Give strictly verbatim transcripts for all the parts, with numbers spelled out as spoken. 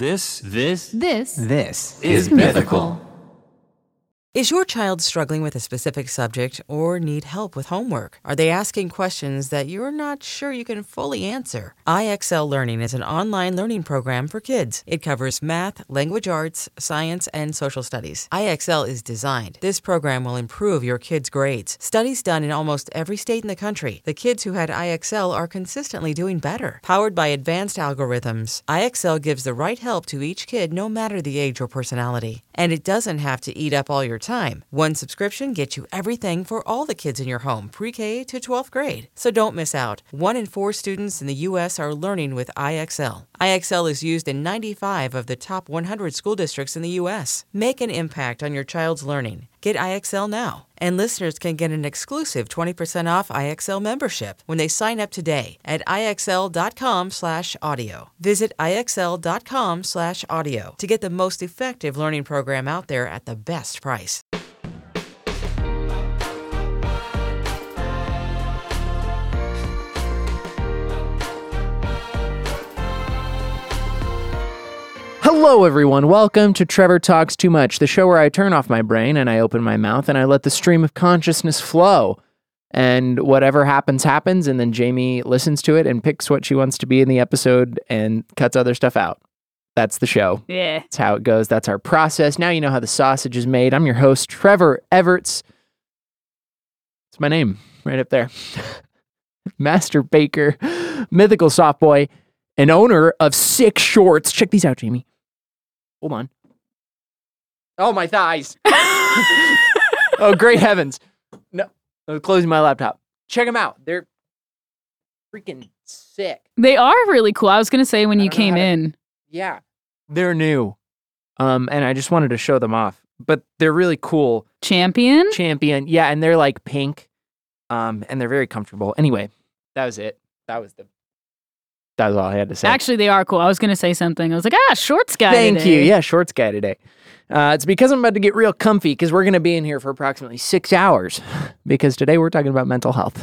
This, this, This This is Mythical. Is your child struggling with a specific subject or need help with homework? Are they asking questions that you're not sure you can fully answer? I X L Learning is an online learning program for kids. It covers math, language arts, science, and social studies. I X L is designed. This program will improve your kids' grades. Studies done in almost every state in the country. The kids who had I X L are consistently doing better. Powered by advanced algorithms, I X L gives the right help to each kid no matter the age or personality. And it doesn't have to eat up all your time. One subscription gets you everything for all the kids in your home, pre-K to twelfth grade. So don't miss out. One in four students in the U S are learning with I X L. I X L is used in ninety-five of the top one hundred school districts in the U S. Make an impact on your child's learning. Get I X L now. And listeners can get an exclusive twenty percent off I X L membership when they sign up today at IXL.com slash audio. Visit IXL.com slash audio to get the most effective learning program out there at the best price. Hello, everyone. Welcome to Trevor Talks Too Much, the show where I turn off my brain and I open my mouth and I let the stream of consciousness flow. And whatever happens, happens. And then Jamie listens to it and picks what she wants to be in the episode and cuts other stuff out. That's the show. Yeah. That's how it goes. That's our process. Now you know how the sausage is made. I'm your host, Trevor Everts. It's my name right up there. Master Baker, mythical soft boy, and owner of Six Shorts. Check these out, Jamie. Hold on. Oh, my thighs. Oh, great heavens. No, I'm closing my laptop. Check them out. They're freaking sick. They are really cool. I was going to say when I you don't know came how to- in. Yeah. They're new. Um, and I just wanted to show them off. But they're really cool. Champion? Champion. Yeah, and they're like pink. Um, and they're very comfortable. Anyway, that was it. That was the That was all I had to say. Actually, they are cool. I was going to say something. I was like, ah, shorts guy Thank today. you. Yeah, shorts guy today. Uh, it's because I'm about to get real comfy because we're going to be in here for approximately six hours because today we're talking about mental health.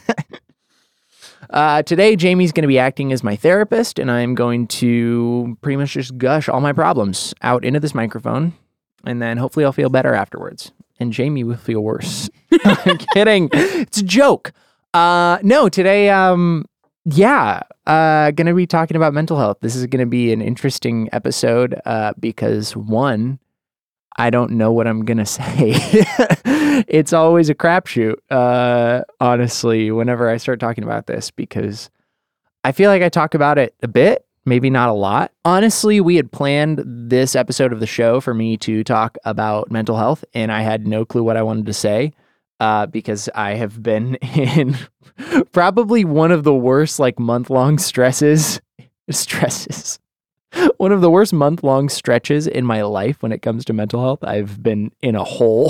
uh, today, Jamie's going to be acting as my therapist, and I'm going to pretty much just gush all my problems out into this microphone, and then hopefully I'll feel better afterwards, and Jamie will feel worse. I'm kidding. It's a joke. Uh, no, today... Um, Yeah, uh, going to be talking about mental health. This is going to be an interesting episode uh, because, one, I don't know what I'm going to say. It's always a crapshoot, uh, honestly, whenever I start talking about this, because I feel like I talk about it a bit, maybe not a lot. Honestly, we had planned this episode of the show for me to talk about mental health, and I had no clue what I wanted to say. Uh, because I have been in probably one of the worst like month-long stresses, stresses, one of the worst month-long stretches in my life when it comes to mental health. I've been in a hole,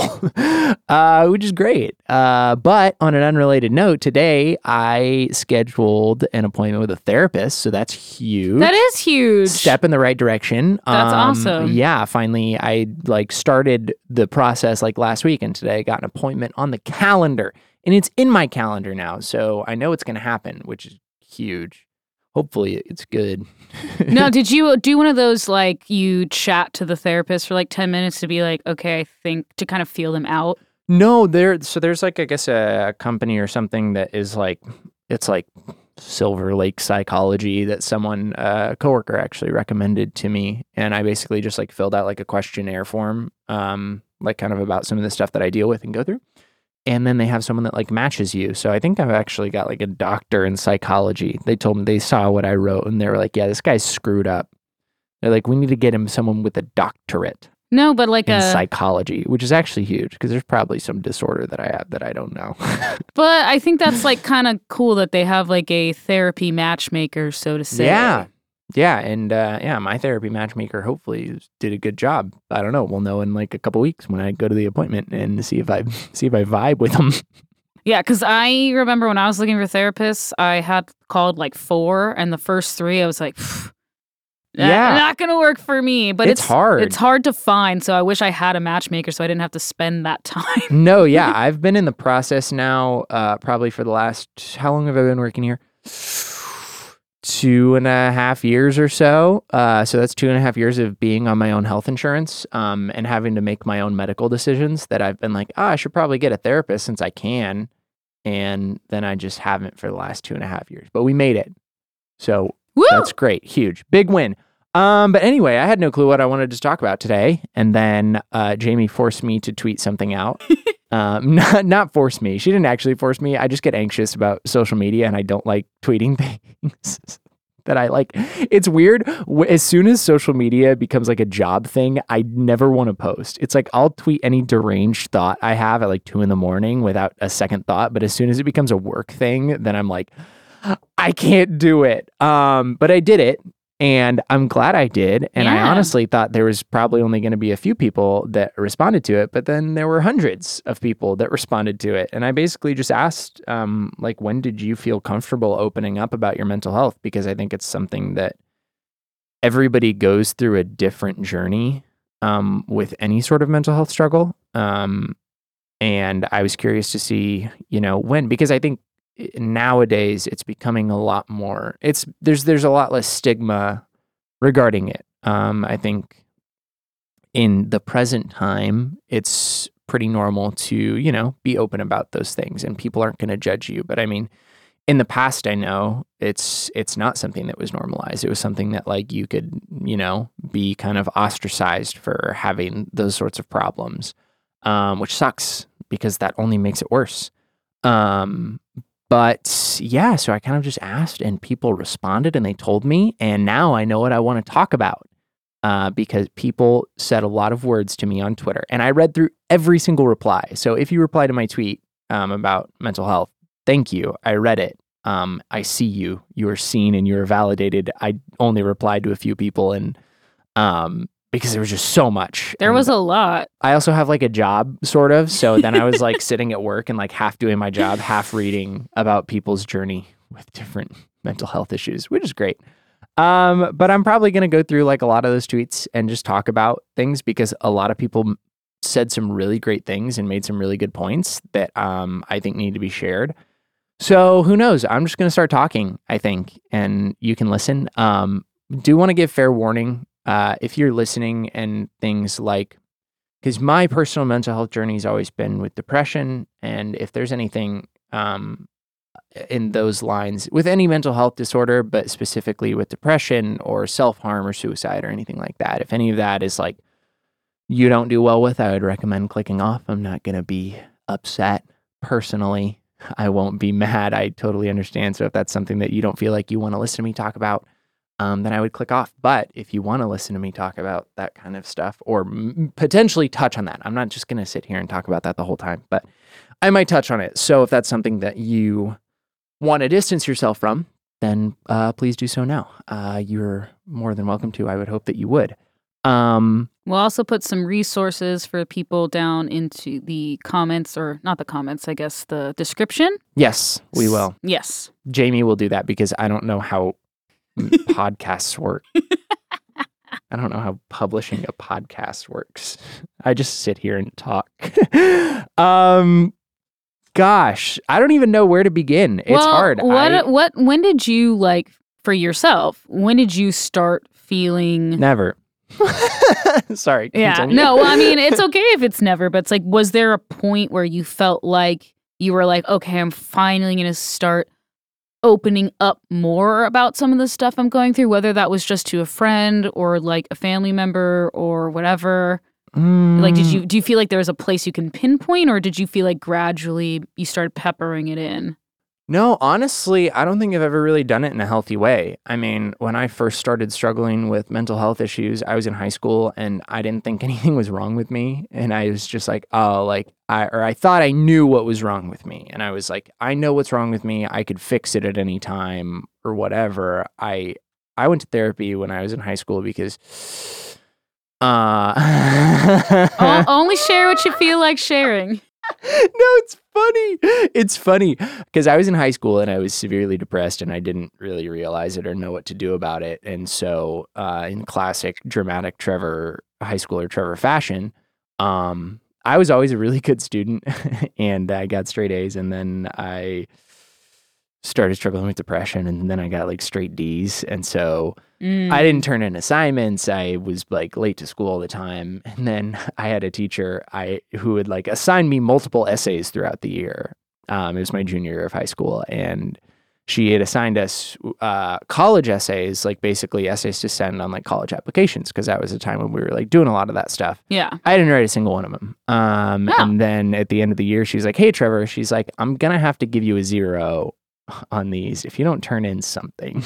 uh, which is great. Uh, but on an unrelated note, today I scheduled an appointment with a therapist, so that's huge. That is huge. Step in the right direction. That's Um, awesome. Yeah, finally I like started the process like last week, and today I got an appointment on the calendar, and it's in my calendar now, so I know it's going to happen, which is huge. Hopefully it's good. Now, did you do one of those, like, you chat to the therapist for like ten minutes to be like, okay, I think, to kind of feel them out? No, there. So there's like, I guess a, a company or something that is like, it's like Silver Lake Psychology that someone, uh, a coworker actually recommended to me. And I basically just like filled out like a questionnaire form, um, like kind of about some of the stuff that I deal with and go through. And then they have someone that like matches you. So I think I've actually got like a doctor in psychology. They told me they saw what I wrote and they were like, yeah, this guy's screwed up. They're like, we need to get him someone with a doctorate No, but like in a... psychology, which is actually huge because there's probably some disorder that I have that I don't know. But I think that's like kind of cool that they have like a therapy matchmaker, so to say. Yeah. Yeah. And uh, yeah, my therapy matchmaker hopefully did a good job. I don't know. We'll know in like a couple weeks when I go to the appointment and see if I see if I vibe with them. Yeah, because I remember when I was looking for therapists, I had called like four, and the first three I was like, That, Yeah. Not going to work for me. But It's it's, hard. It's hard to find. So I wish I had a matchmaker so I didn't have to spend that time. No, yeah. I've been in the process now uh, probably for the last, how long have I been working here? two and a half years or so. Uh, so that's two and a half years of being on my own health insurance um, and having to make my own medical decisions that I've been like, oh, I should probably get a therapist since I can. And then I just haven't for the last two and a half years. But we made it. So Woo! That's great. Huge. Big win. Um, but anyway, I had no clue what I wanted to talk about today. And then uh, Jamie forced me to tweet something out. um, not, not force me. She didn't actually force me. I just get anxious about social media and I don't like tweeting things that I like. It's weird. As soon as social media becomes like a job thing, I never want to post. It's like I'll tweet any deranged thought I have at like two in the morning without a second thought. But as soon as it becomes a work thing, then I'm like, I can't do it. Um, but I did it. And I'm glad I did. And Yeah. I honestly thought there was probably only going to be a few people that responded to it, but then there were hundreds of people that responded to it. And I basically just asked, um, like, when did you feel comfortable opening up about your mental health? Because I think it's something that everybody goes through a different journey um, with any sort of mental health struggle. Um, and I was curious to see, you know, when, because I think nowadays it's becoming a lot more, it's there's there's a lot less stigma regarding it. Um, I think in the present time, it's pretty normal to, you know, be open about those things and people aren't going to judge you. But I mean, in the past, I know it's it's not something that was normalized. It was something that like you could, you know, be kind of ostracized for having those sorts of problems, um, which sucks because that only makes it worse. Um, But yeah, so I kind of just asked and people responded and they told me. And now I know what I want to talk about uh, because people said a lot of words to me on Twitter. And I read through every single reply. So if you reply to my tweet um, about mental health, thank you. I read it. Um, I see you. You are seen and you are validated. I only replied to a few people and um, because there was just so much. There And was a lot. I also have like a job sort of. So then I was like sitting at work and like half doing my job, half reading about people's journey with different mental health issues, which is great. Um, but I'm probably going to go through like a lot of those tweets and just talk about things because a lot of people m- said some really great things and made some really good points that um, I think need to be shared. So who knows? I'm just going to start talking, I think, and you can listen. Um, do want to give fair warning. Uh, if you're listening and things like, because my personal mental health journey has always been with depression. And if there's anything um, in those lines with any mental health disorder, but specifically with depression or self-harm or suicide or anything like that, if any of that is like you don't do well with, I would recommend clicking off. I'm not going to be upset personally. I won't be mad. I totally understand. So if that's something that you don't feel like you want to listen to me talk about, Um, then I would click off. But if you want to listen to me talk about that kind of stuff or m- potentially touch on that, I'm not just going to sit here and talk about that the whole time, but I might touch on it. So if that's something that you want to distance yourself from, then uh, please do so now. Uh, you're more than welcome to. I would hope that you would. Um, We'll also put some resources for people down into the comments, or not the comments, I guess, the description. yes, we will. Yes. Jamie will do that because I don't know how podcasts work. I don't know how publishing a podcast works. I just sit here and talk. um, gosh, I don't even know where to begin. It's well, hard. What? I, What? When did you like for yourself? When did you start feeling? never. Sorry. Yeah. continue. No. Well, I mean, it's okay if it's never, but it's like, was there a point where you felt like you were like, okay, I'm finally gonna start opening up more about some of the stuff I'm going through, whether that was just to a friend or like a family member or whatever? Mm, Like, did you do you feel like there was a place you can pinpoint, or did you feel like gradually you started peppering it in? No, honestly, I don't think I've ever really done it in a healthy way. I mean, when I first started struggling with mental health issues, I was in high school and I didn't think anything was wrong with me. And I was just like, oh, like, I, or I thought I knew what was wrong with me. And I was like, I know what's wrong with me. I could fix it at any time or whatever. I, I went to therapy when I was in high school because, uh, O- only share what you feel like sharing. No, it's funny. It's funny because I was in high school and I was severely depressed and I didn't really realize it or know what to do about it. And so, uh, in classic dramatic Trevor, high schooler Trevor fashion, um, I was always a really good student and I got straight A's. And then I started struggling with depression, and then I got like straight D's. And so Mm. I didn't turn in assignments. I was like late to school all the time. And then I had a teacher I who would like assign me multiple essays throughout the year. Um, it was my junior year of high school, and she had assigned us uh, college essays, like basically essays to send on like college applications, because that was a time when we were like doing a lot of that stuff. Yeah. I didn't write a single one of them. Um, Oh. And then at the end of the year, she's like, "Hey, Trevor," she's like, "I'm going to have to give you a zero on these if you don't turn in something."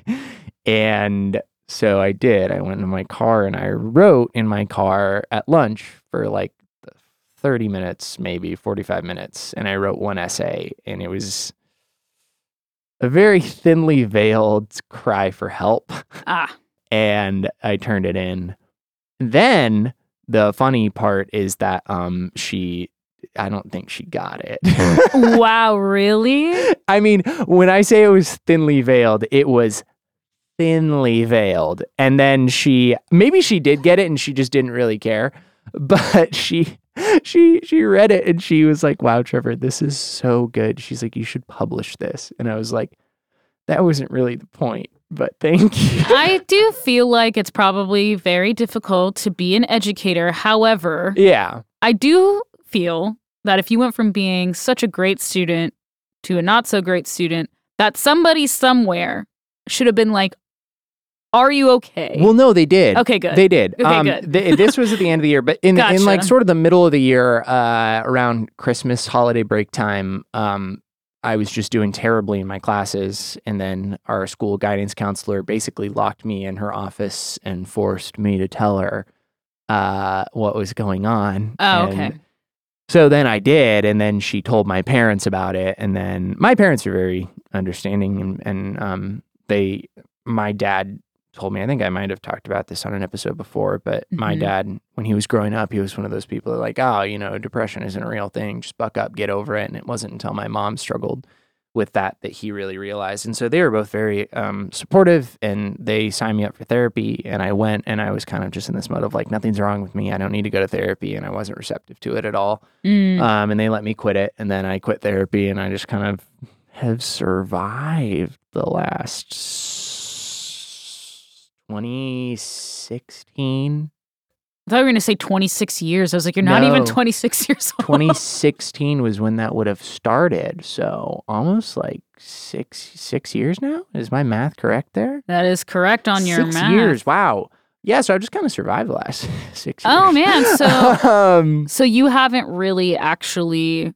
And so I did. I went in my car and I wrote in my car at lunch for like thirty minutes, maybe forty-five minutes. And I wrote one essay, and it was a very thinly veiled cry for help. Ah. And I turned it in. Then the funny part is that um she I don't think she got it. Wow, really? I mean, when I say it was thinly veiled, it was thinly veiled. And then she maybe she did get it and she just didn't really care. But she she she read it and she was like, "Wow, Trevor, this is so good." She's like, "You should publish this." And I was like, that wasn't really the point, but thank you. I do feel like it's probably very difficult to be an educator. However, Yeah. I do feel that if you went from being such a great student to a not so great student, that somebody somewhere should have been like, "Are you okay?" Well, no, they did. Okay, good. They did. Okay, um, good. th- this was at the end of the year, but in in Gotcha. like sort of the middle of the year, uh, around Christmas holiday break time, um, I was just doing terribly in my classes, and then our school guidance counselor basically locked me in her office and forced me to tell her uh, what was going on. Oh, And okay. so then I did, and then she told my parents about it, and then my parents are very understanding, and, and um, they, my dad told me, I think I might have talked about this on an episode before, but my Mhm. dad, when he was growing up, he was one of those people that are like, "Oh, you know, depression isn't a real thing. Just buck up, get over it." And it wasn't until my mom struggled with that that he really realized. And so they were both very um, supportive, and they signed me up for therapy, and I went, and I was kind of just in this mode of like, nothing's wrong with me. I don't need to go to therapy. And I wasn't receptive to it at all. Mm. Um, and they let me quit it. And then I quit therapy, and I just kind of have survived the last twenty sixteen. I thought you were going to say twenty-six years. I was like, you're not even No. twenty-six years old. twenty sixteen was when that would have started. So almost like six six years now. Is my math correct there? That is correct on your six math. years. Wow. Yeah. So I just kind of survived the last six years. Oh, man. So, um, so you haven't really actually.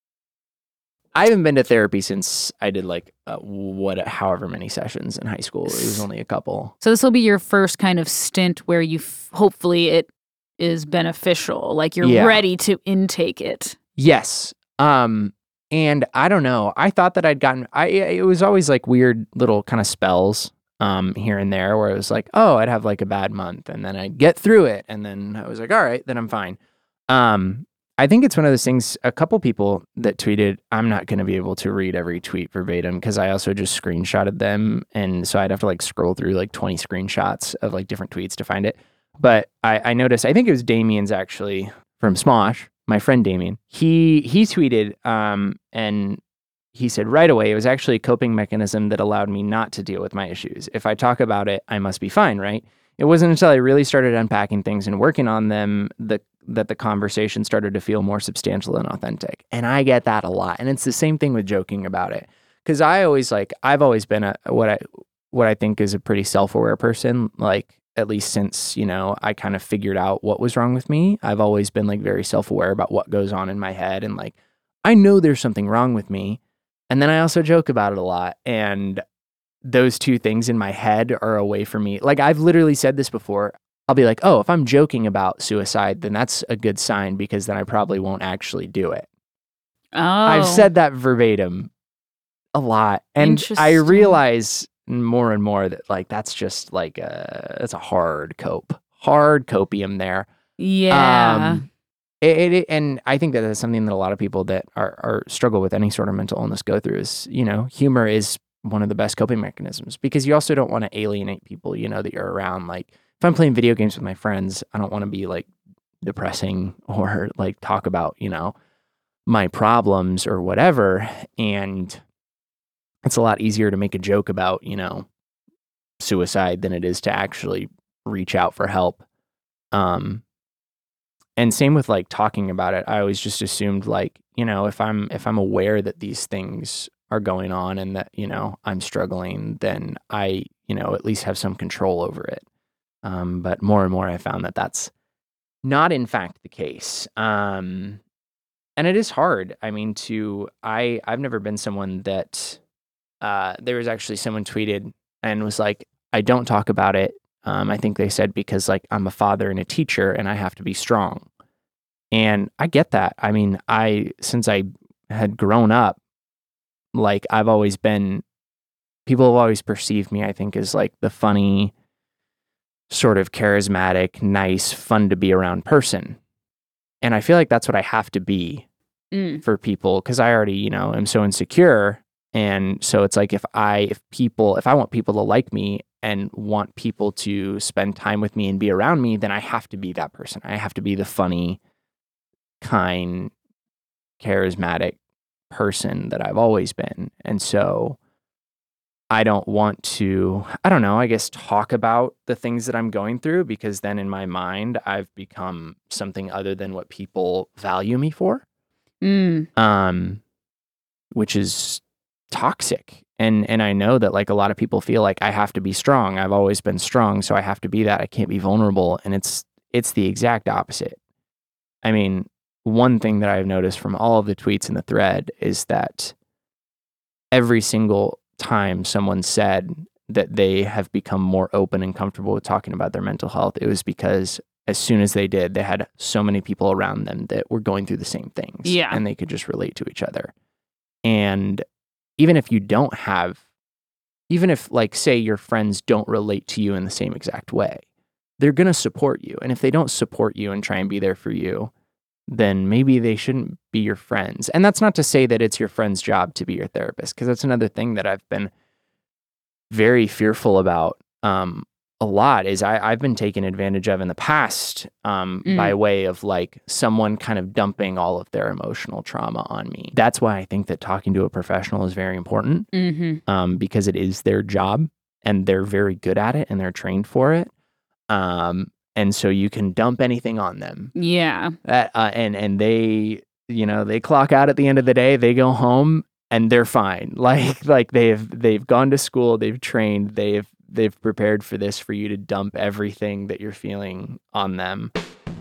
I haven't been to therapy since I did like uh, what, however many sessions in high school. It was only a couple. So this will be your first kind of stint where you f- hopefully it is beneficial. Like you're Yeah. ready to intake it. Yes. Um, and I don't know. I thought that I'd gotten. I it was always like weird little kind of spells um here and there where it was like, oh, I'd have like a bad month, and then I'd get through it, and then I was like, all right, then I'm fine. Um, I think it's one of those things. A couple people that tweeted, I'm not going to be able to read every tweet verbatim because I also just screenshotted them, and so I'd have to like scroll through like twenty screenshots of like different tweets to find it. But I, I noticed, I think it was Damien's actually from Smosh, my friend Damien. He he tweeted, um, and he said right away, it was actually a coping mechanism that allowed me not to deal with my issues. If I talk about it, I must be fine, right? It wasn't until I really started unpacking things and working on them the, that the conversation started to feel more substantial and authentic. And I get that a lot. And it's the same thing with joking about it. Because I always like, I've always been a, what I what I think is a pretty self-aware person, like at least since, you know, I kind of figured out what was wrong with me. I've always been like very self-aware about what goes on in my head. And like, I know there's something wrong with me. And then I also joke about it a lot. And those two things in my head are a way for me. Like I've literally said this before. I'll be like, oh, if I'm joking about suicide, then that's a good sign because then I probably won't actually do it. Oh. I've said that verbatim a lot. And I Interesting. realize more and more that like that's just like a, that's a hard cope. Hard copium there. Yeah. Um, It, it, and I think that that's something that a lot of people that are, are struggle with any sort of mental illness go through is, you know, humor is one of the best coping mechanisms because you also don't want to alienate people, you know, that you're around. Like if I'm playing video games with my friends, I don't want to be like depressing or like talk about, you know, my problems or whatever. And it's a lot easier to make a joke about, you know, suicide than it is to actually reach out for help. Um, and same with like talking about it. I always just assumed like, you know, if I'm if I'm aware that these things are going on and that, you know, I'm struggling, then I, you know, at least have some control over it. Um, but more and more I found that that's not in fact the case. Um, and it is hard. I mean, to, I, I've never been someone that, uh, there was actually someone tweeted and was like, I don't talk about it. Um, I think they said because like I'm a father and a teacher and I have to be strong. And I get that. I mean, I, since I had grown up, like I've always been, people have always perceived me, I think, as like the funny, sort of charismatic, nice, fun to be around person. And I feel like that's what I have to be Mm. for people because I already, you know, am so insecure. And so it's like if I, if people, if I want people to like me and want people to spend time with me and be around me, then I have to be that person. I have to be the funny, kind, charismatic person that I've always been. And so I don't want to, I don't know, I guess talk about the things that I'm going through because then in my mind, I've become something other than what people value me for, Mm. um, which is toxic. And and I know that like a lot of people feel like I have to be strong. I've always been strong, so I have to be that. I can't be vulnerable. And it's it's the exact opposite. I mean, one thing that I've noticed from all of the tweets in the thread is that every single time someone said that they have become more open and comfortable with talking about their mental health, it was because as soon as they did, they had so many people around them that were going through the same things. Yeah. And they could just relate to each other. And even if you don't have, even if like, say your friends don't relate to you in the same exact way, they're going to support you. And if they don't support you and try and be there for you, then maybe they shouldn't be your friends. And that's not to say that it's your friend's job to be your therapist, because that's another thing that I've been very fearful about um, a lot is I, I've been taken advantage of in the past um, Mm. by way of like someone kind of dumping all of their emotional trauma on me. That's why I think that talking to a professional is very important Mm-hmm. um, because it is their job and they're very good at it and they're trained for it. Um, and so you can dump anything on them. Yeah. That, uh, and and they, you know, they clock out at the end of the day. They go home and they're fine. Like like they've they've gone to school. They've trained. They've they've prepared for this for you to dump everything that you're feeling on them.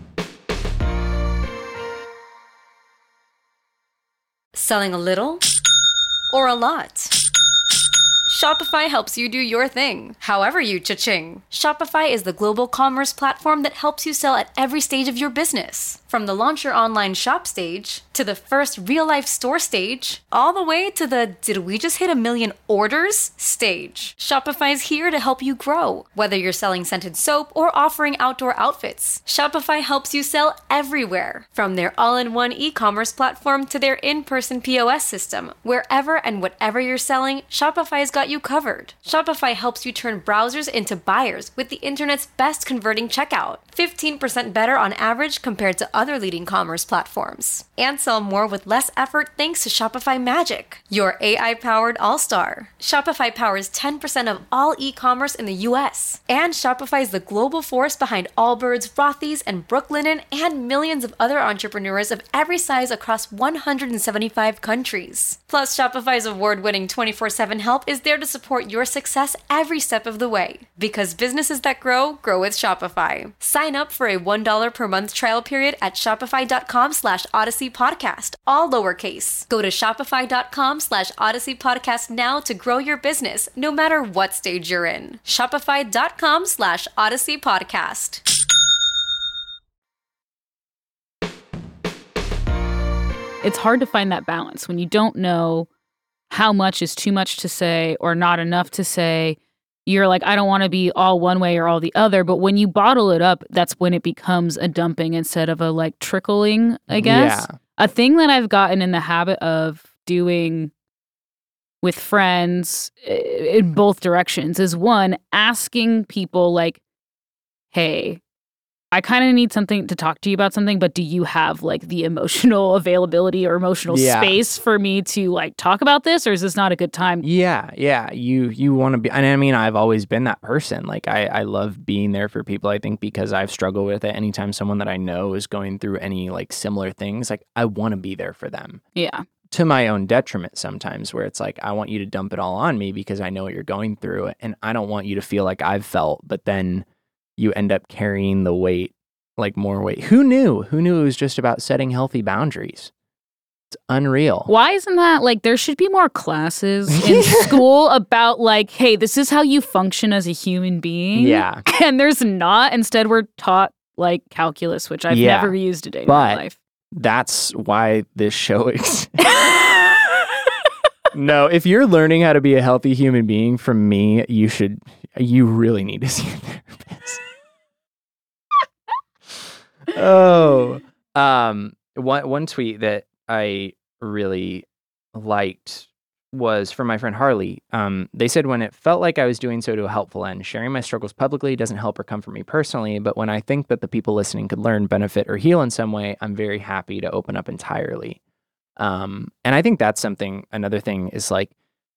Selling a little or a lot? Shopify helps you do your thing, however you cha-ching. Shopify is the global commerce platform that helps you sell at every stage of your business. From the launch your online shop stage, to the first real-life store stage, all the way to the did we just hit a million orders stage. Shopify is here to help you grow. Whether you're selling scented soap or offering outdoor outfits, Shopify helps you sell everywhere. From their all-in-one e-commerce platform to their in-person P O S system, wherever and whatever you're selling, Shopify's got you covered. Shopify helps you turn browsers into buyers with the internet's best converting checkout. fifteen percent better on average compared to other leading commerce platforms. And sell more with less effort thanks to Shopify Magic, your A I-powered all-star. Shopify powers ten percent of all e-commerce in the U S. And Shopify is the global force behind Allbirds, Rothy's, and Brooklinen, and millions of other entrepreneurs of every size across one hundred seventy-five countries. Plus, Shopify's award-winning twenty-four seven help is there to support your success every step of the way. Because businesses that grow, grow with Shopify. Sign up for a one dollar per month trial period at shopify.com slash Odyssey Podcast, all lowercase. Go to shopify.com slash Odyssey Podcast now to grow your business, no matter what stage you're in. Shopify.com slash Odyssey Podcast. It's hard to find that balance when you don't know how much is too much to say or not enough to say. You're like, I don't want to be all one way or all the other. But when you bottle it up, that's when it becomes a dumping instead of a like trickling, I guess. Yeah. A thing that I've gotten in the habit of doing with friends i- in both directions is one, asking people like, hey, I kind of need something to talk to you about something, but do you have like the emotional availability or emotional Yeah. space for me to like talk about this, or is this not a good time? Yeah, yeah. You you want to be, and I mean, I've always been that person. Like, I, I love being there for people. I think because I've struggled with it. Anytime someone that I know is going through any like similar things, like I want to be there for them. Yeah. To my own detriment sometimes, where it's like I want you to dump it all on me because I know what you're going through, and I don't want you to feel like I've felt. But then you end up carrying the weight, like more weight. Who knew? Who knew it was just about setting healthy boundaries? It's unreal. Why isn't that like there should be more classes in school about like, hey, this is how you function as a human being? Yeah. And there's not. Instead, we're taught like calculus, which I've Yeah. never used a day in But my life. That's why this show exists. No, if you're learning how to be a healthy human being from me, you should, you really need to see a therapist. Oh, um, one one tweet that I really liked was from my friend Harley. Um, they said, when it felt like I was doing so to a helpful end, sharing my struggles publicly doesn't help or come from me personally, but when I think that the people listening could learn, benefit, or heal in some way, I'm very happy to open up entirely. Um, and I think that's something, another thing is like,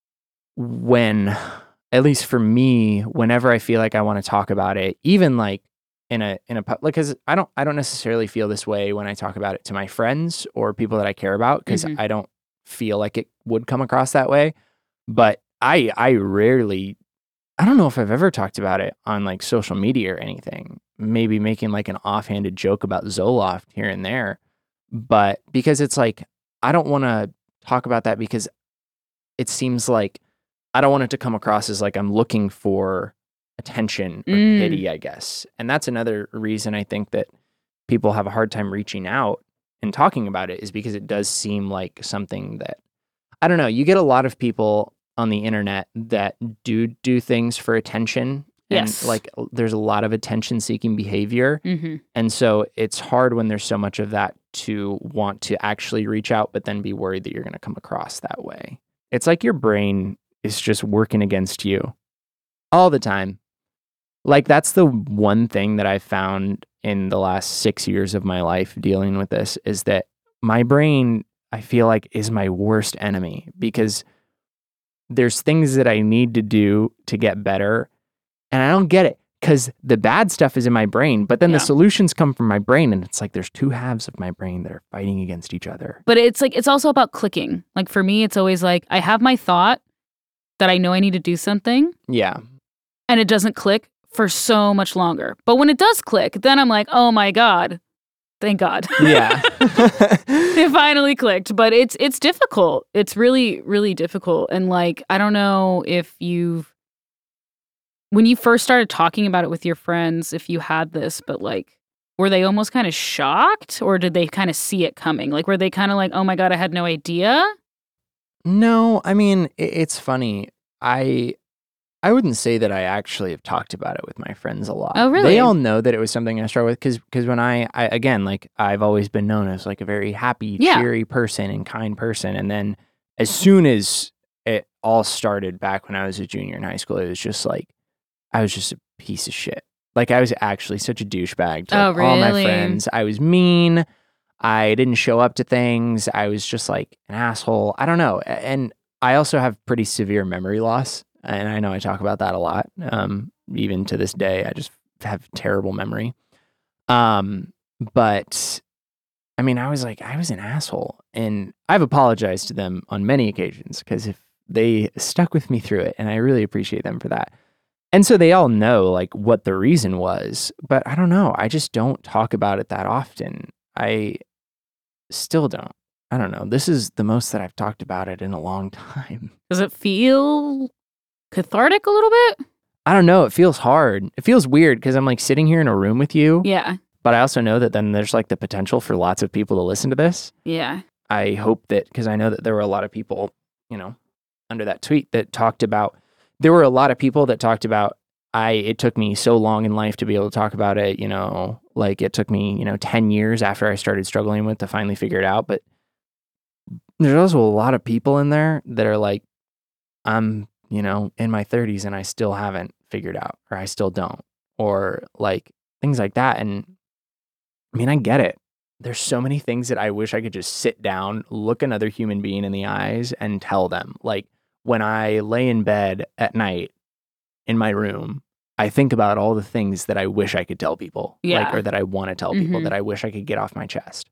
when, at least for me, whenever I feel like I want to talk about it, even like in a, in a, like, cause I don't, I don't necessarily feel this way when I talk about it to my friends or people that I care about, cause Mhm. I don't feel like it would come across that way. But I, I rarely, I don't know if I've ever talked about it on like social media or anything, maybe making like an offhanded joke about Zoloft here and there. But because it's like, I don't want to talk about that because it seems like I don't want it to come across as like I'm looking for attention or Mm. pity, I guess. And that's another reason I think that people have a hard time reaching out and talking about it, is because it does seem like something that, I don't know, you get a lot of people on the internet that do do things for attention. And Yes. like there's a lot of attention seeking behavior. Mm-hmm. And so it's hard when there's so much of that to want to actually reach out, but then be worried that you're going to come across that way. It's like your brain is just working against you all the time. Like that's the one thing that I found in the last six years of my life dealing with this, is that my brain, I feel like, is my worst enemy, because there's things that I need to do to get better, and I don't get it because the bad stuff is in my brain, but then Yeah. the solutions come from my brain, and it's like there's two halves of my brain that are fighting against each other. But it's like, it's also about clicking. Like for me, it's always like, I have my thought that I know I need to do something, Yeah. and it doesn't click for so much longer. But when it does click, then I'm like, oh my God, thank God. Yeah. It finally clicked. But it's it's difficult. It's really, really difficult. And like, I don't know if you've, when you first started talking about it with your friends, if you had this, but like, were they almost kind of shocked, or did they kind of see it coming? Like, were they kind of like, oh my God, I had no idea? No, I mean, i- it's funny. I I wouldn't say that I actually have talked about it with my friends a lot. Oh, really? They all know that it was something I struggled with, because because when I, I again, like I've always been known as like a very happy, Yeah. cheery person and kind person, and then as soon as it all started back when I was a junior in high school, it was just like I was just a piece of shit. Like I was actually such a douchebag to Oh, like, all my really? friends. I was mean. I didn't show up to things. I was just like an asshole. I don't know. A- And I also have pretty severe memory loss. And I know I talk about that a lot. Um, even to this day, I just have terrible memory. Um, but I mean, I was like, I was an asshole. And I've apologized to them on many occasions, because if they stuck with me through it, and I really appreciate them for that. And so they all know like what the reason was, but I don't know. I just don't talk about it that often. I still don't. I don't know. This is the most that I've talked about it in a long time. Does it feel cathartic a little bit? I don't know. It feels hard. It feels weird because I'm like sitting here in a room with you, Yeah. but I also know that then there's like the potential for lots of people to listen to this. Yeah. I hope that, because I know that there were a lot of people, you know, under that tweet that talked about, there were a lot of people that talked about, I, it took me so long in life to be able to talk about it, you know, like it took me, you know, ten years after I started struggling with to finally figure it out. But there's also a lot of people in there that are like, I'm, you know, in my thirties and I still haven't figured out, or I still don't, or like things like that. And I mean, I get it. There's so many things that I wish I could just sit down, look another human being in the eyes and tell them. Like when I lay in bed at night in my room, I think about all the things that I wish I could tell people, Yeah. like, or that I want to tell people Mhm. that I wish I could get off my chest.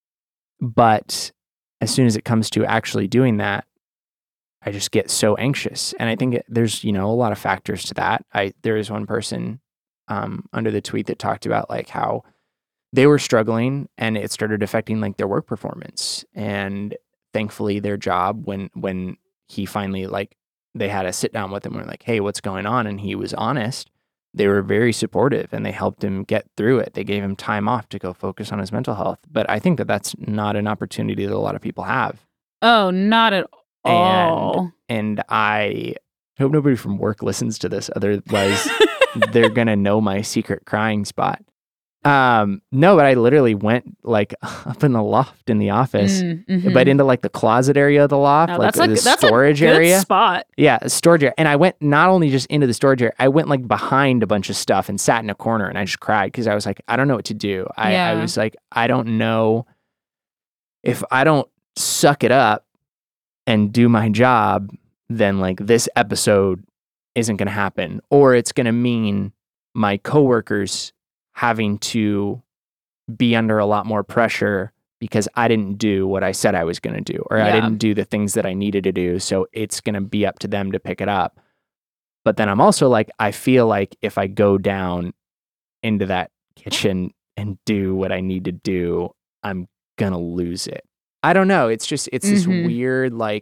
But as soon as it comes to actually doing that, I just get so anxious. And I think it, there's, you know, a lot of factors to that. I, there is one person um, under the tweet that talked about like how they were struggling and it started affecting like their work performance. And thankfully their job, when, when he finally like, they had a sit down with him and were like, hey, what's going on? And he was honest. They were very supportive and they helped him get through it. They gave him time off to go focus on his mental health. But I think that that's not an opportunity that a lot of people have. Oh, not at all. And, and I hope nobody from work listens to this. Otherwise, they're going to know my secret crying spot. Um, no, but I literally went like up in the loft in the office, Mm, mhm. but into like the closet area of the loft, Oh, like that's the a, that's storage a good area. spot. Yeah, a storage area. And I went not only just into the storage area, I went like behind a bunch of stuff and sat in a corner and I just cried because I was like, I don't know what to do. I, Yeah. I was like, I don't know if I don't suck it up and do my job, then like this episode isn't going to happen, or it's going to mean my coworkers having to be under a lot more pressure because I didn't do what I said I was going to do, or I Yeah. didn't do the things that I needed to do. So it's going to be up to them to pick it up. But then I'm also like, I feel like if I go down into that kitchen and do what I need to do, I'm going to lose it. I don't know. It's just, it's this Mhm. weird, like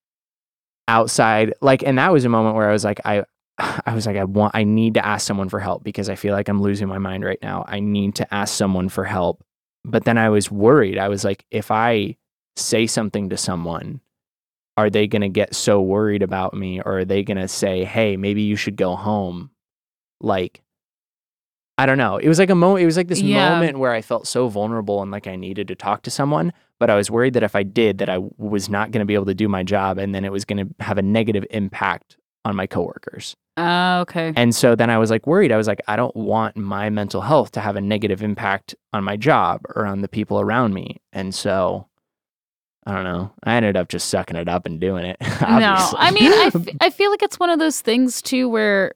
outside, like, and that was a moment where I was like, I, I was like, I want, I need to ask someone for help because I feel like I'm losing my mind right now. I need to ask someone for help. But then I was worried. I was like, if I say something to someone, are they going to get so worried about me? Or are they going to say, hey, maybe you should go home? Like, I don't know. It was like a moment, it was like this Yeah. moment where I felt so vulnerable and like I needed to talk to someone. But I was worried that if I did, that I was not going to be able to do my job. And then it was going to have a negative impact on my coworkers. Ah, okay. And so then I was like worried. I was like, I don't want my mental health to have a negative impact on my job or on the people around me. And so I don't know. I ended up just sucking it up and doing it. No, obviously. I mean, I, f- I feel like it's one of those things too where,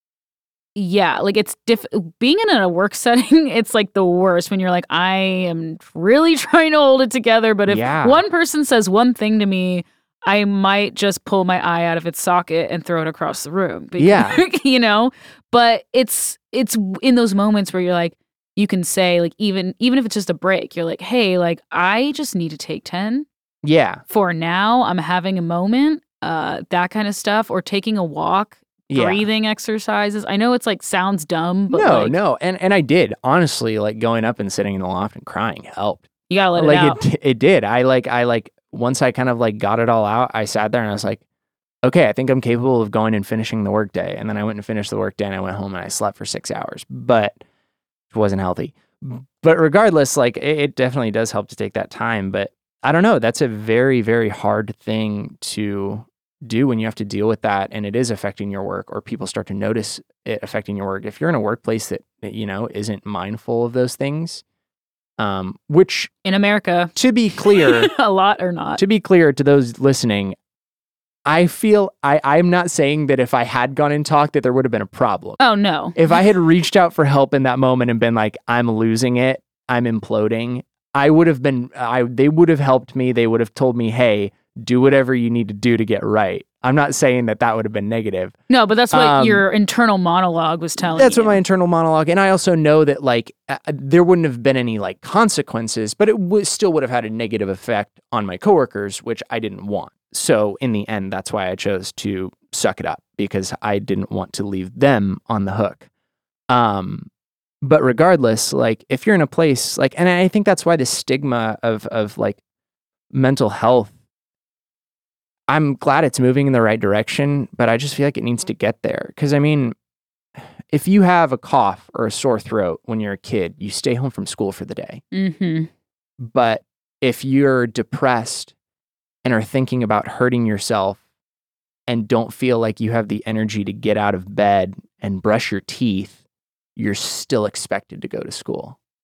yeah, like it's diff- being in a work setting, it's like the worst when you're like, I am really trying to hold it together. But if Yeah. one person says one thing to me, I might just pull my eye out of its socket and throw it across the room. Because, Yeah. you know, but it's it's in those moments where you're like, you can say like, even even if it's just a break, you're like, hey, like I just need to take ten yeah. for now. I'm having a moment, uh, that kind of stuff, or taking a walk, Yeah. breathing exercises. I know it's like sounds dumb, but No, like, no. And and I did. Honestly, like going up and sitting in the loft and crying helped. you gotta let like it out. it it did. I like I like once I kind of like got it all out, I sat there and I was like, okay, I think I'm capable of going and finishing the workday. And then I went and finished the workday and I went home and I slept for six hours, but it wasn't healthy. But regardless, like it, it definitely does help to take that time. But I don't know. That's a very, very hard thing to do when you have to deal with that and it is affecting your work or people start to notice it affecting your work. If you're in a workplace that, you know, isn't mindful of those things, um, which In America, to be clear, a lot or not. to be clear to those listening, I feel I, I'm not saying that if I had gone and talked that there would have been a problem. Oh no. If I had reached out for help in that moment and been like, I'm losing it, I'm imploding, I would have been, I they would have helped me. They would have told me, hey, do whatever you need to do to get right. I'm not saying that that would have been negative. No, but that's what Um, your internal monologue was telling That's you. what my internal monologue. And I also know that like uh, there wouldn't have been any like consequences, but it was still would have had a negative effect on my coworkers, which I didn't want. So in the end, that's why I chose to suck it up because I didn't want to leave them on the hook. Um, but regardless, like if you're in a place like, and I think that's why the stigma of of like mental health, I'm glad it's moving in the right direction, but I just feel like it needs to get there. Because I mean, if you have a cough or a sore throat when you're a kid, you stay home from school for the day. Mm-hmm. But if you're depressed and are thinking about hurting yourself and don't feel like you have the energy to get out of bed and brush your teeth, you're still expected to go to school.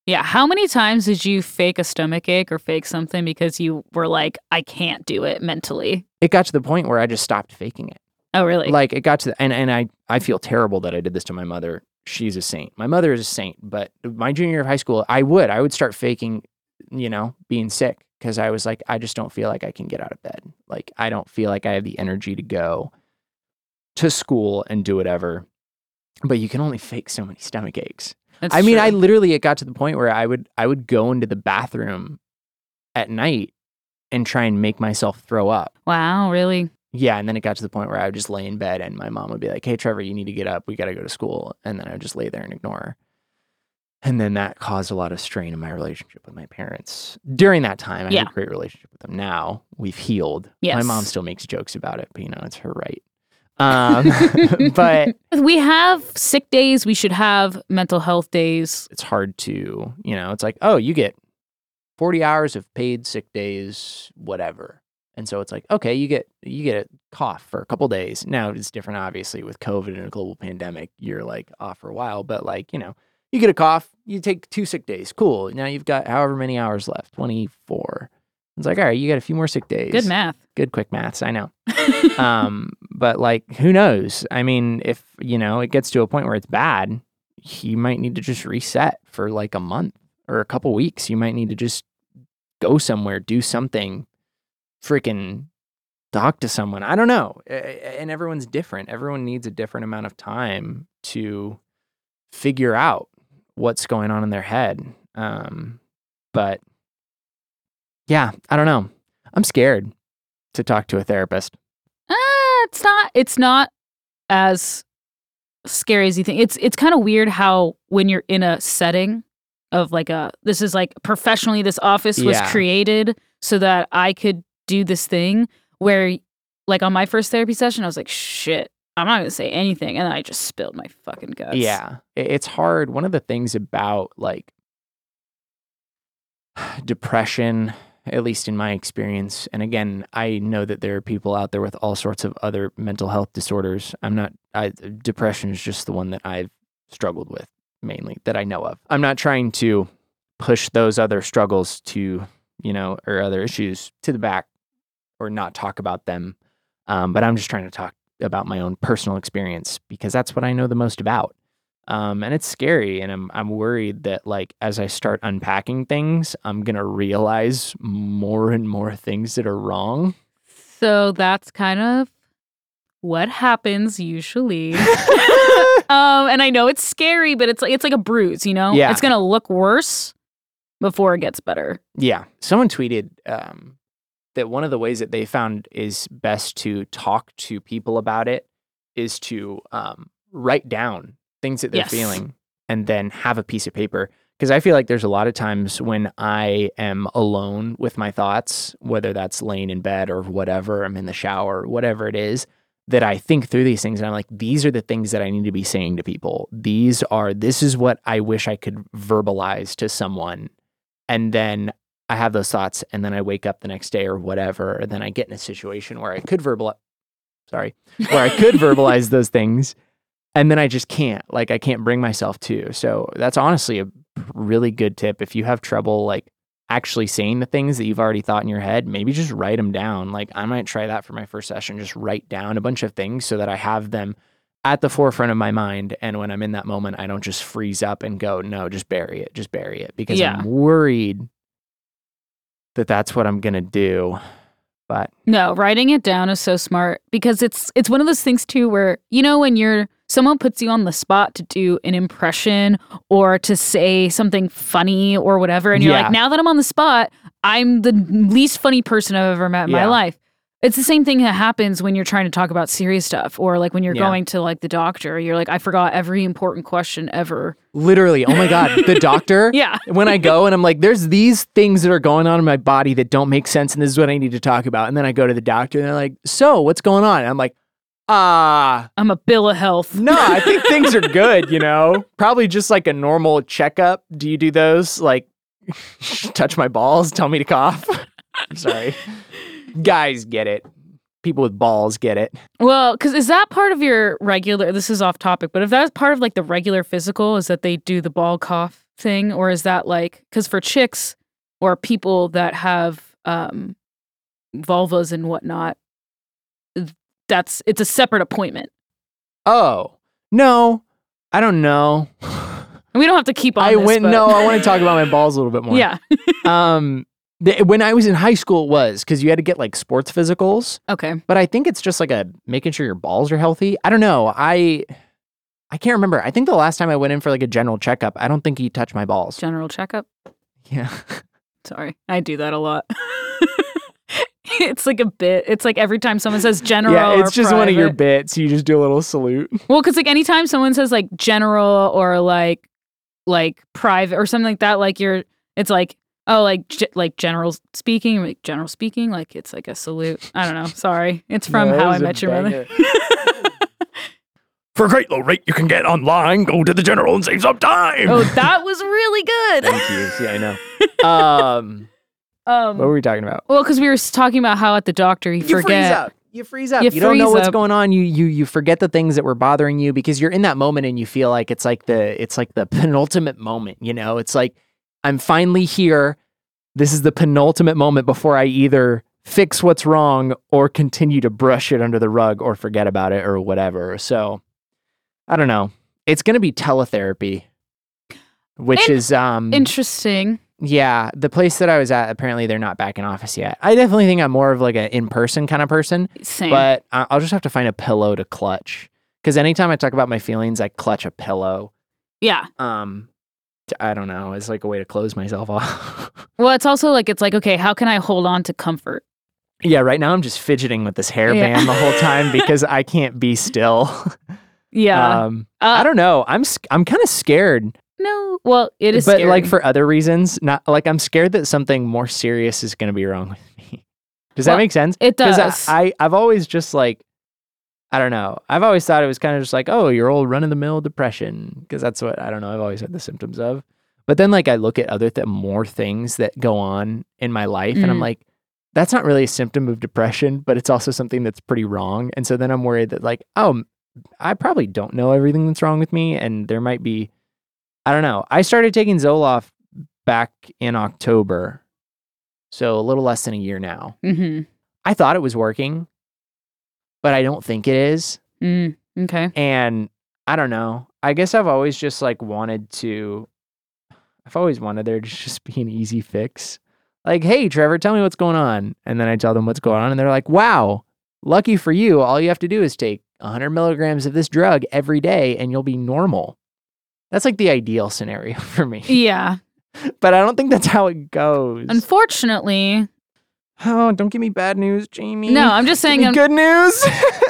Yeah. How many times did you fake a stomach ache or fake something because you were like, I can't do it mentally? It got to the point where I just stopped faking it. Oh, really? Like it got to the, and, and I, I feel terrible that I did this to my mother. She's a saint. My mother is a saint, but my junior year of high school, I would, I would start faking, you know, being sick because I was like, I just don't feel like I can get out of bed. Like, I don't feel like I have the energy to go to school and do whatever. But you can only fake so many stomach aches. That's I mean, true. I literally, it got to the point where I would, I would go into the bathroom at night and try and make myself throw up. Wow, really? Yeah, and then it got to the point where I would just lay in bed and my mom would be like, hey, Trevor, you need to get up. We got to go to school. And then I would just lay there and ignore her. And then that caused a lot of strain in my relationship with my parents. During that time, I Yeah. had a great relationship with them. Now we've healed. Yes. My mom still makes jokes about it, but you know, it's her right. Um, but We have sick days. We should have mental health days. it's hard to, you know, it's like, oh, you get forty hours of paid sick days, whatever. And so it's like, okay, you get you get a cough for a couple days. Now it's different, obviously, with COVID and a global pandemic. You're like off for a while, but like, you know, you get a cough, you take two sick days. Cool. Now you've got however many hours left, twenty-four. It's like, all right, you got a few more sick days. Good math. Good quick maths, I know. um, but like, who knows? I mean, if, you know, it gets to a point where it's bad, you might need to just reset for like a month or a couple weeks. You might need to just go somewhere, do something, freaking talk to someone. I don't know. And everyone's different. Everyone needs a different amount of time to figure out what's going on in their head. Um, but yeah, I don't know. I'm scared to talk to a therapist. Uh, it's not it's not as scary as you think. It's it's kind of weird how when you're in a setting of like a this is like professionally this office was Yeah. created so that I could do this thing where like on my first therapy session I was like, shit, I'm not going to say anything, and then I just spilled my fucking guts. Yeah, it- it's hard. One of the things about like depression, at least in my experience, and again, I know that there are people out there with all sorts of other mental health disorders. I'm not, I, depression is just the one that I've struggled with mainly that I know of. I'm not trying to push those other struggles to, you know, or other issues to the back or not talk about them. Um, but I'm just trying to talk about my own personal experience because that's what I know the most about. Um, and it's scary, and I'm I'm worried that like as I start unpacking things, I'm gonna realize more and more things that are wrong. So that's kind of what happens usually. um, and I know it's scary, but it's like it's like a bruise, you know? Yeah. It's gonna look worse before it gets better. Yeah, someone tweeted um, that one of the ways that they found is best to talk to people about it is to um, write down things that they're Yes. feeling and then have a piece of paper. Because I feel like there's a lot of times when I am alone with my thoughts, whether that's laying in bed or whatever, I'm in the shower, whatever it is, that I think through these things and I'm like, these are the things that I need to be saying to people. These are, this is what I wish I could verbalize to someone. And then I have those thoughts and then I wake up the next day or whatever. And then I get in a situation where I could verbalize, sorry, where I could verbalize those things. And then I just can't, like, I can't bring myself to. So that's honestly a really good tip. If you have trouble, like, actually saying the things that you've already thought in your head, maybe just write them down. Like, I might try that for my first session, just write down a bunch of things so that I have them at the forefront of my mind. And when I'm in that moment, I don't just freeze up and go, no, just bury it, just bury it. Because Yeah. I'm worried that that's what I'm going to do. But No, writing it down is so smart because it's it's one of those things too where, you know, when you're someone puts you on the spot to do an impression or to say something funny or whatever, and you're Yeah. like, now that I'm on the spot, I'm the least funny person I've ever met in my Yeah. life. It's the same thing that happens when you're trying to talk about serious stuff or like when you're Yeah. going to like the doctor, you're like, I forgot every important question ever. literally, oh my God, the doctor. Yeah. When I go and I'm like, there's these things that are going on in my body that don't make sense, and this is what I need to talk about. And then I go to the doctor and they're like, so what's going on? And I'm like, ah, I'm a bill of health. no, I think things are good, you know? Probably just like a normal checkup. Do you do those? Like, touch my balls, tell me to cough? I'm sorry. Guys get it. People with balls get it. Well, because is that part of your regular, this is off topic, but if that's part of like the regular physical, is that they do the ball cough thing, or is that like, because for chicks or people that have um, vulvas and whatnot, that's it's a separate appointment. Oh, no, I don't know. And we don't have to keep on I this, went, but- no, I want to talk about my balls a little bit more. Yeah. um, th- when I was in high school, it was because you had to get like sports physicals. Okay. But I think it's just like a making sure your balls are healthy. I don't know. I I can't remember. I think the last time I went in for like a general checkup, I don't think he touched my balls. General checkup. Yeah. Sorry. I do that a lot. It's like a bit. It's like every time someone says general Yeah, it's or just one of your private- bits. You just do a little salute. Well, because like anytime someone says like general or like like private or something like that, like you're, it's like, oh, like ge- like general speaking, like general speaking, like it's like a salute. I don't know. Sorry. It's from No, it How I was a Met Your Mother. For a great low rate you can get online, go to the general and save some time. Oh, that was really good. Thank you. See, I know. Um, Um, what were we talking about? well, because we were s- talking about how at the doctor you, You forget. freeze up. You freeze up. You You, don't know freeze what's up. going on. You you you forget the things that were bothering you because you're in that moment and you feel like it's like the it's like the penultimate moment, you know? It's like I'm finally here. This is the penultimate moment before I either fix what's wrong or continue to brush it under the rug or forget about it or whatever. So, I don't know. It's going to be teletherapy, which In- is um Interesting. yeah, the place that I was at, apparently they're not back in office yet. I definitely think I'm more of like an in-person kind of person, Same. but I- I'll just have to find a pillow to clutch. Because anytime I talk about my feelings, I clutch a pillow. yeah. Um, t- I don't know. It's like a way to close myself off. Well, it's also like, it's like, okay, how can I hold on to comfort? Yeah, right now I'm just fidgeting with this hairband Yeah. the whole time because I can't be still. Yeah. um, Uh, I don't know. I'm sc- I'm kind of scared. No. Well, it is but scary. like for other reasons, not like I'm scared that something more serious is going to be wrong with me. Does Well, that make sense? it 'Cause does. I, I I've always just like I don't know. I've always thought it was kind of just like, oh, your old run of the mill depression, because that's what I don't know. I've always had the symptoms of. But then like I look at other th- more things that go on in my life, and I'm Mm. like, that's not really a symptom of depression, but it's also something that's pretty wrong. And so then I'm worried that like, oh, I probably don't know everything that's wrong with me, and there might be. I don't know. I started taking Zoloft back in October, so a little less than a year now. Mm-hmm. I thought it was working, but I don't think it is. Mm, okay. And I don't know. I guess I've always just like wanted to, I've always wanted there to just be an easy fix. Like, hey, Trevor, tell me what's going on. And then I tell them what's going on, and they're like, wow, lucky for you. All you have to do is take one hundred milligrams of this drug every day and you'll be normal. That's like the ideal scenario for me. Yeah. But I don't think that's how it goes. Unfortunately, Oh, don't give me bad news, Jamie. no, I'm just Give saying me I'm, good news.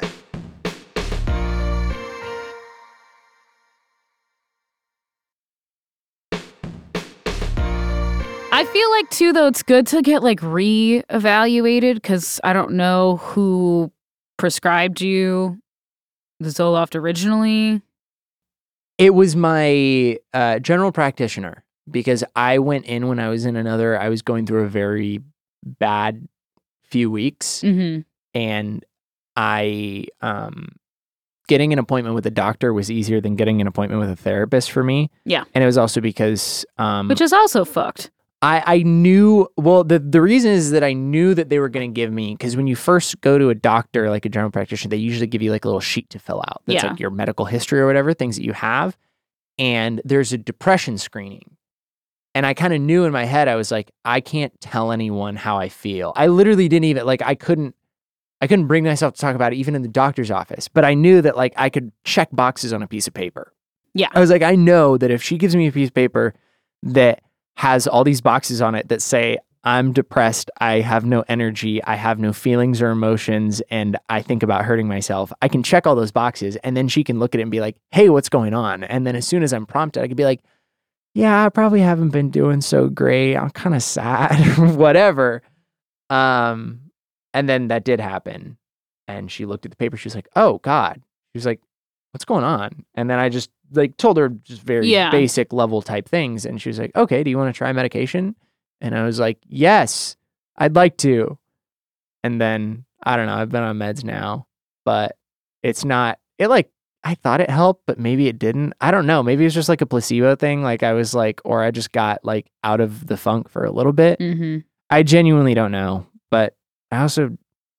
I feel like too though it's good to get like re-evaluated because I don't know who prescribed you the Zoloft originally. It was my uh, general practitioner because I went in when I was in another, I was going through a very bad few weeks, Mm-hmm. and I, um, getting an appointment with a doctor was easier than getting an appointment with a therapist for me. Yeah. And it was also because, um, Which is also fucked. I, I knew, well, the, the reason is that I knew that they were going to give me, because when you first go to a doctor, like a general practitioner, they usually give you like a little sheet to fill out. That's Yeah. like your medical history or whatever, things that you have. And there's a depression screening. And I kind of knew in my head, I was like, I can't tell anyone how I feel. I literally didn't even, like, I couldn't, I couldn't bring myself to talk about it even in the doctor's office. But I knew that like I could check boxes on a piece of paper. Yeah. I was like, I know that if she gives me a piece of paper that has all these boxes on it that say, I'm depressed, I have no energy, I have no feelings or emotions, and I think about hurting myself, I can check all those boxes, and then she can look at it and be like, hey, what's going on? And then as soon as I'm prompted, I could be like, yeah, I probably haven't been doing so great. I'm kind of sad or whatever. Um, and then that did happen. And she looked at the paper. She was like, oh, God. She was like, what's going on? And then I just like told her just very Yeah. basic level type things. And she was like, okay, do you want to try medication? And I was like, yes, I'd like to. And then I don't know, I've been on meds now, but it's not, it like, I thought it helped, but maybe it didn't. I don't know. Maybe it's just like a placebo thing. Like I was like, or I just got like out of the funk for a little bit. Mm-hmm. I genuinely don't know, but I also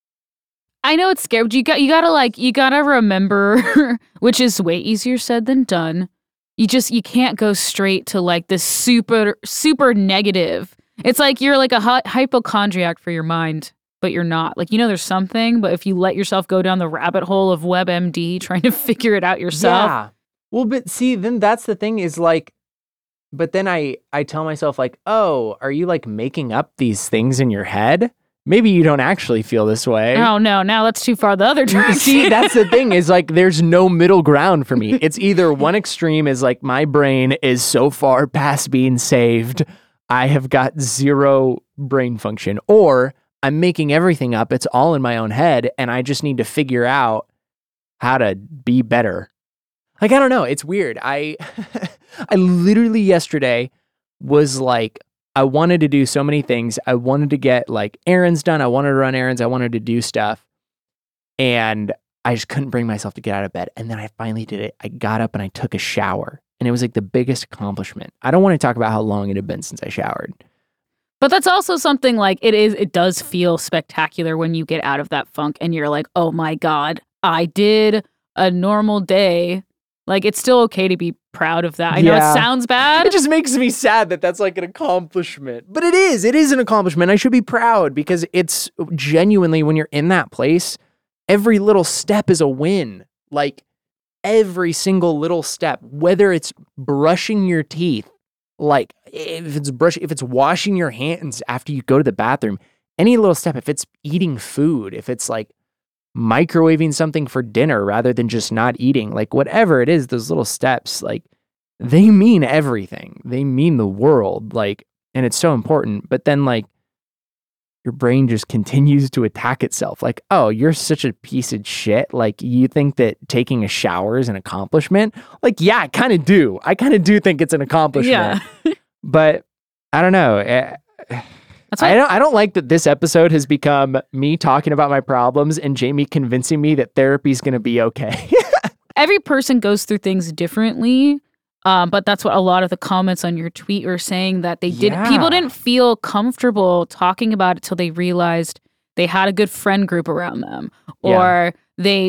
I know it's scary, but you got you gotta like you gotta remember, which is way easier said than done. You just you can't go straight to like this super super negative. It's like you're like a hy- hypochondriac for your mind, but you're not. Like you know there's something, but if you let yourself go down the rabbit hole of WebMD trying to figure it out yourself. Yeah. Well, but see, then that's the thing is like, but then I I tell myself like, oh, are you like making up these things in your head? Maybe you don't actually feel this way. Oh no, now that's too far the other direction. See, that's the thing is like there's no middle ground for me. It's either one extreme is like my brain is so far past being saved, I have got zero brain function, or I'm making everything up. It's all in my own head and I just need to figure out how to be better. Like I don't know, it's weird. I I literally yesterday was like I wanted to do so many things. I wanted to get like errands done. I wanted to run errands. I wanted to do stuff. And I just couldn't bring myself to get out of bed. And then I finally did it. I got up and I took a shower. And it was like the biggest accomplishment. I don't want to talk about how long it had been since I showered. But that's also something like it is, it does feel spectacular when you get out of that funk and you're like, oh my God, I did a normal day. Like it's still okay to be proud of that. I know Yeah. it sounds bad. It just makes me sad that that's like an accomplishment. But it is. It is an accomplishment. I should be proud because it's genuinely when you're in that place, every little step is a win. Like every single little step, whether it's brushing your teeth, like if it's brush, if it's washing your hands after you go to the bathroom, any little step, if it's eating food, if it's like microwaving something for dinner rather than just not eating, like whatever it is, those little steps, like they mean everything. They mean the world, like, and it's so important. But then like your brain just continues to attack itself. Like, oh, you're such a piece of shit. Like you think that taking a shower is an accomplishment? Like, yeah, I kind of do. I kind of do think it's an accomplishment. Yeah. But I don't know. Eh, That's why I don't I don't like that this episode has become me talking about my problems and Jamie convincing me that therapy's going to be okay. every person goes through things differently. Um, but that's what a lot of the comments on your tweet are saying, that they didn't, Yeah. people didn't feel comfortable talking about it till they realized they had a good friend group around them, or they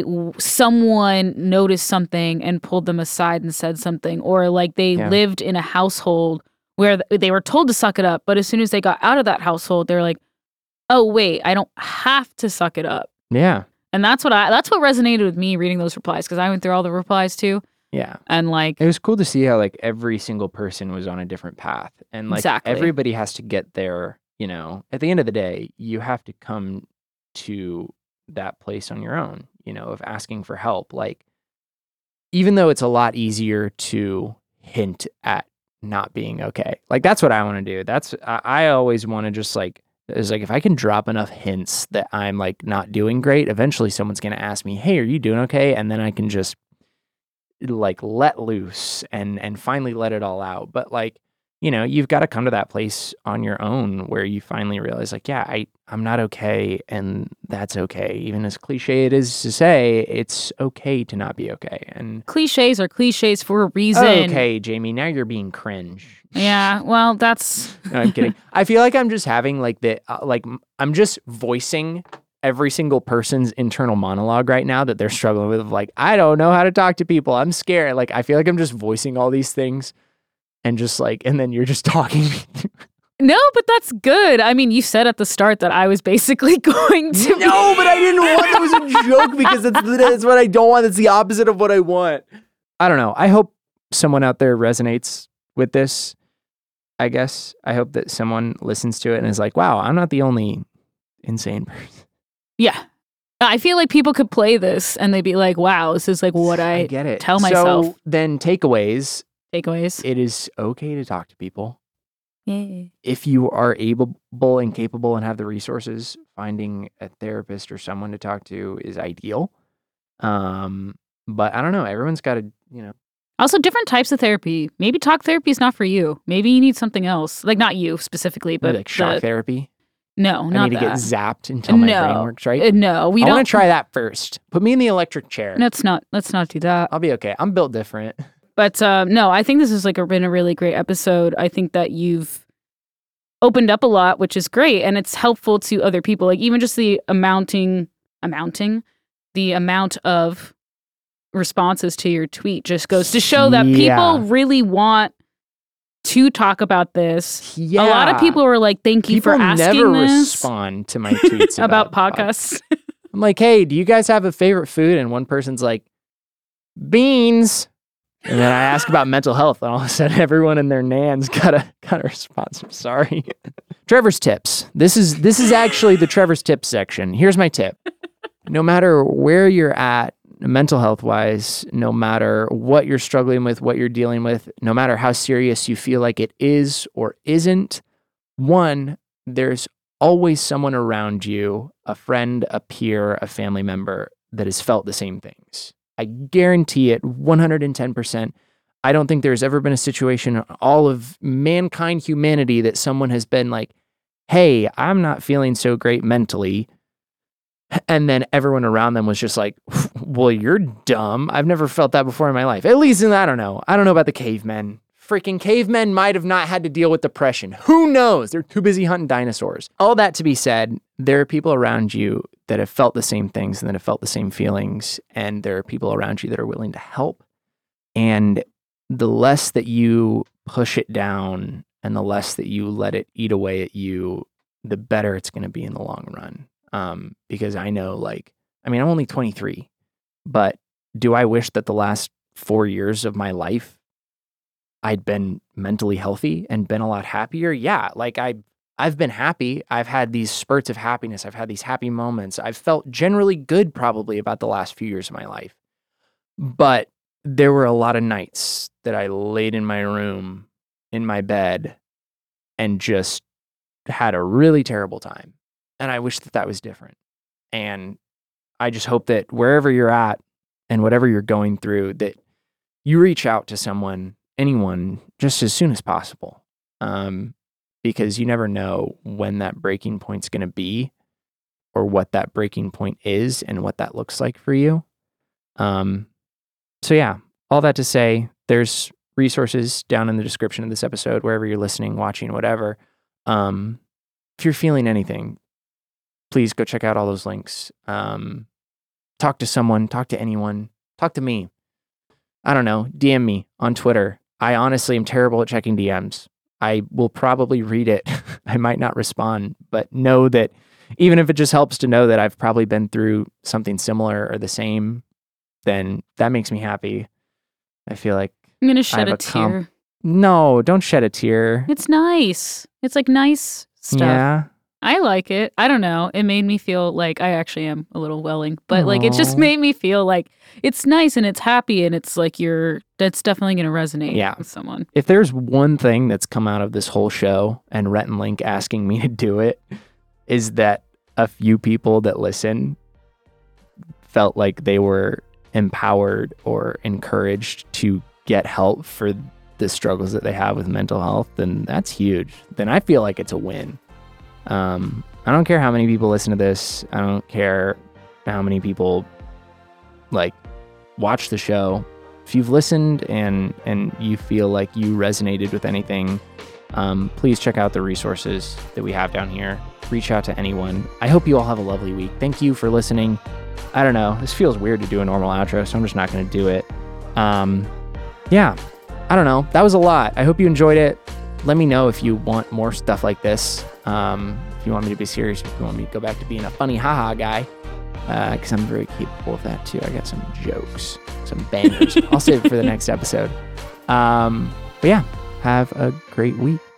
someone noticed something and pulled them aside and said something, or like they Yeah. lived in a household where th- they were told to suck it up, but as soon as they got out of that household, they're like, oh wait, I don't have to suck it up. Yeah. And that's what I that's what resonated with me reading those replies, because I went through all the replies too. Yeah. And like, It was cool to see how like every single person was on a different path, and like Exactly. everybody has to get there, you know, at the end of the day, you have to come to that place on your own, you know, of asking for help. Like, even though it's a lot easier to hint at not being okay, like that's what I want to do. That's, I, I always want to just like, it's like if I can drop enough hints that I'm like not doing great, eventually someone's going to ask me, hey, are you doing okay? And then I can just like let loose and and finally let it all out. But like, you know, you've got to come to that place on your own where you finally realize like, yeah, I I'm not okay, and that's okay. Even as cliche it is to say, it's okay to not be okay. And cliches are cliches for a reason. okay, Jamie, now you're being cringe. Yeah, well, that's No, I'm kidding. I feel like I'm just having like the uh, like m- I'm just voicing every single person's internal monologue right now that they're struggling with. Of like, I don't know how to talk to people. I'm scared. Like, I feel like I'm just voicing all these things, and just like, and then you're just talking. no, but that's good. I mean, you said at the start that I was basically going to. No, but I didn't want it was a joke because that's that's what I don't want. It's the opposite of what I want. I don't know. I hope someone out there resonates with this. I guess I hope that someone listens to it and is like, wow, I'm not the only insane person. Yeah, I feel like people could play this and they'd be like, "Wow, this is like what I, I get it. tell myself." So then takeaways. takeaways." It is okay to talk to people. Yeah. If you are able and capable and have the resources, finding a therapist or someone to talk to is ideal. Um, but I don't know. Everyone's got to, you know. Also, different types of therapy. Maybe talk therapy is not for you. Maybe you need something else. Like not you specifically, but like shock the- therapy. No, not I need that. to get zapped until my no. brain works right. Uh, no, we I don't. want to try that first. Put me in the electric chair. Let's not. Let's not do that. I'll be okay. I'm built different. But um, no, I think this has like a, been a really great episode. I think that you've opened up a lot, which is great, and it's helpful to other people. Like even just the amounting, amounting, the amount of responses to your tweet just goes to show that Yeah. people really want to talk about this. Yeah. A lot of people were like, "Thank you People for asking never this respond to my tweets about, about, podcasts." I'm like, hey, do you guys have a favorite food? And one person's like, beans. And then I ask about mental health, and all of a sudden, everyone and their nan's got a got a response. I'm sorry. Trevor's tips. This is this is actually the Trevor's tips section. Here's my tip. No matter where you're at, mental health wise, no matter what you're struggling with, what you're dealing with, no matter how serious you feel like it is or isn't, one, there's always someone around you, a friend, a peer, a family member that has felt the same things. I guarantee it one hundred ten percent. I don't think there's ever been a situation in all of mankind, humanity, that someone has been like, hey, I'm not feeling so great mentally. And then everyone around them was just like, well, you're dumb. I've never felt that before in my life. At least, in, I don't know. I don't know about the cavemen. Freaking cavemen might have not had to deal with depression. Who knows? They're too busy hunting dinosaurs. All that to be said, there are people around you that have felt the same things and that have felt the same feelings. And there are people around you that are willing to help. And the less that you push it down and the less that you let it eat away at you, the better it's going to be in the long run. Um, because I know, like, I mean, I'm only twenty-three, but do I wish that the last four years of my life I'd been mentally healthy and been a lot happier? Yeah, like I, I've been happy. I've had these spurts of happiness. I've had these happy moments. I've felt generally good probably about the last few years of my life. But there were a lot of nights that I laid in my room, in my bed, and just had a really terrible time. And I wish that that was different. And I just hope that wherever you're at and whatever you're going through, that you reach out to someone, anyone, just as soon as possible. Um, because you never know when that breaking point's going to be or what that breaking point is and what that looks like for you. Um, so yeah, all that to say, there's resources down in the description of this episode, wherever you're listening, watching, whatever. Um, if you're feeling anything, please go check out all those links. Um, talk to someone, talk to anyone, talk to me. I don't know, D M me on Twitter. I honestly am terrible at checking D Ms. I will probably read it. I might not respond, but know that even if it just helps to know that I've probably been through something similar or the same, then that makes me happy. I feel like I'm gonna I shed have a a com- tear. No, don't shed a tear. It's nice. It's like nice stuff. Yeah. I like it. I don't know. It made me feel like I actually am a little welling, but like it just Aw. made me feel like it's nice and it's happy and it's like you're, that's definitely going to resonate Yeah. with someone. If there's one thing that's come out of this whole show and Rhett and Link asking me to do it, is that a few people that listen felt like they were empowered or encouraged to get help for the struggles that they have with mental health, then that's huge. Then I feel like it's a win. Um, I don't care how many people listen to this. I don't care how many people like watch the show. If you've listened and and you feel like you resonated with anything, um, please check out the resources that we have down here. Reach out to anyone. I hope you all have a lovely week. Thank you for listening. I don't know. This feels weird to do a normal outro, so I'm just not going to do it. Um, yeah, I don't know. That was a lot. I hope you enjoyed it. Let me know if you want more stuff like this. Um, if you want me to be serious, if you want me to go back to being a funny haha guy, because uh, I'm very capable of that too. I got some jokes, some bangers. I'll save it for the next episode. Um, but yeah, have a great week.